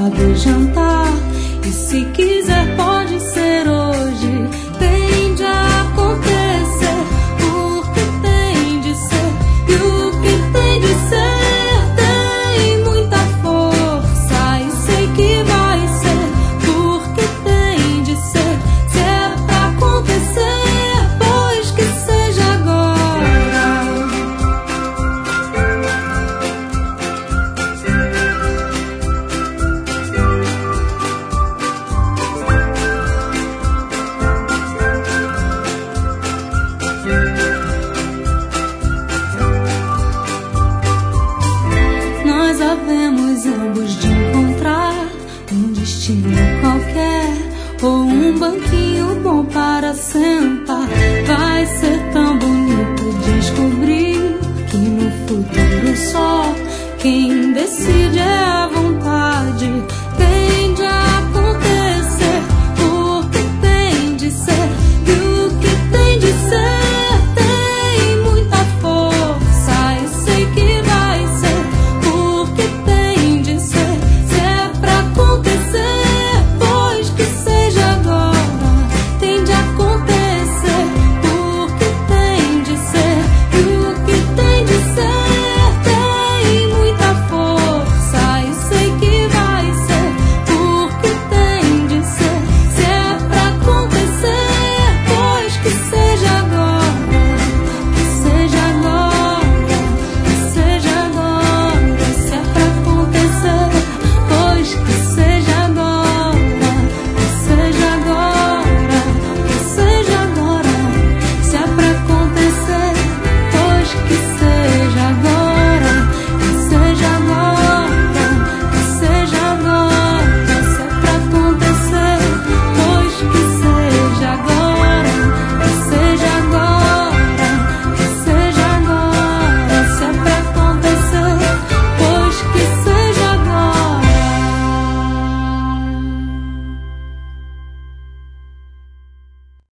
hora do jantar. E se quiser pode ser hoje, tem de acontecer, porque tem de ser, e o que tem de ser tem muita força, e sei que vai ser, porque tem de ser, se é pra acontecer, pois que seja agora. Nós havemos ambos de encontrar um destino qualquer, ou um banquinho bom para sentar. Vai ser tão bonito descobrir que no futuro só quem decide é a